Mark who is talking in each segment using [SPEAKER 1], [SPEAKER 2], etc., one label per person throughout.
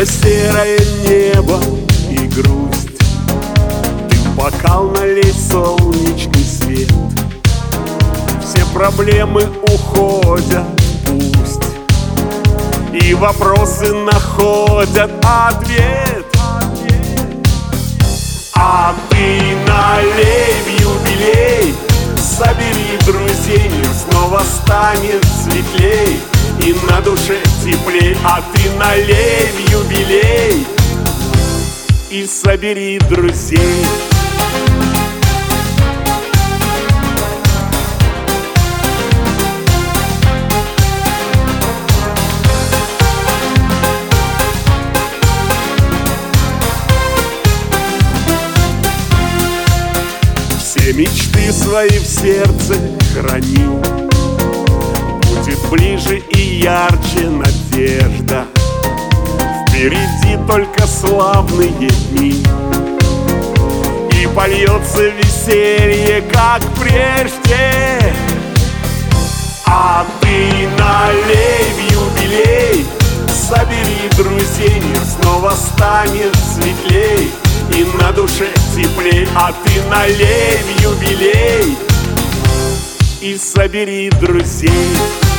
[SPEAKER 1] На серое небо и грусть ты в бокал налей солнечный свет. Все проблемы уходят, пусть, и вопросы находят ответ. А ты налей в юбилей, собери друзей, мир снова станет светлей и на душе теплей. А ты налей в юбилей и собери друзей. Все мечты свои в сердце храни, будет ближе и ярче надежда. Впереди только славные дни, и польется веселье, как прежде. А ты налей в юбилей, собери друзей, мир снова станет светлей и на душе теплей. А ты налей в юбилей и собери друзей.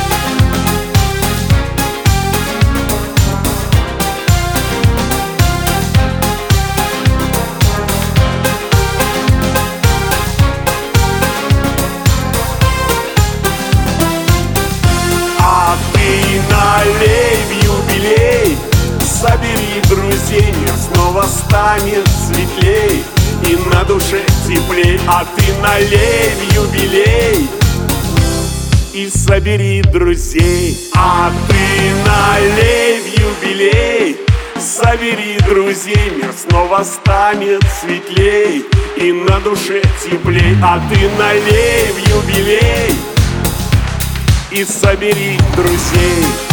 [SPEAKER 1] А ты налей в юбилей, собери друзей, мир снова станет светлей и на душе теплей. А ты налей в юбилей и собери друзей. А ты налей в юбилей, собери друзей, мир снова станет светлей и на душе теплей. А ты налей в юбилей и собери друзей.